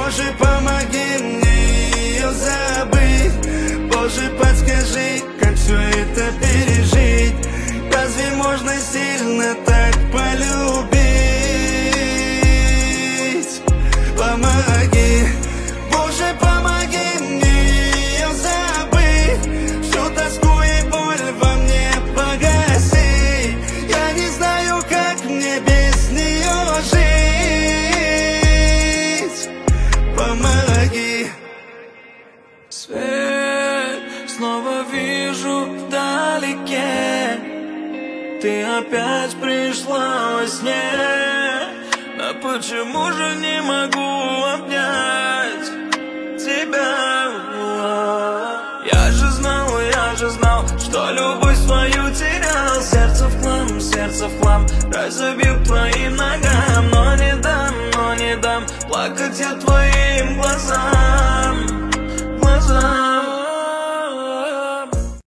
Боже, помоги мне ее забыть. Боже, подскажи, как все это пережить. Разве можно сильно так полюбить? Помоги, Боже, помоги мне ее забыть. Всю тоску и боль во мне погаси. Я не знаю, как мне без нее жить. Помоги. Свет, снова вижу вдалеке. Ты опять пришла во сне. Но почему же не могу обнять тебя? Я же знал, что любовь свою терял. Сердце в хлам, разобью к твоим ногам. Но не дам плакать я твоим глазам.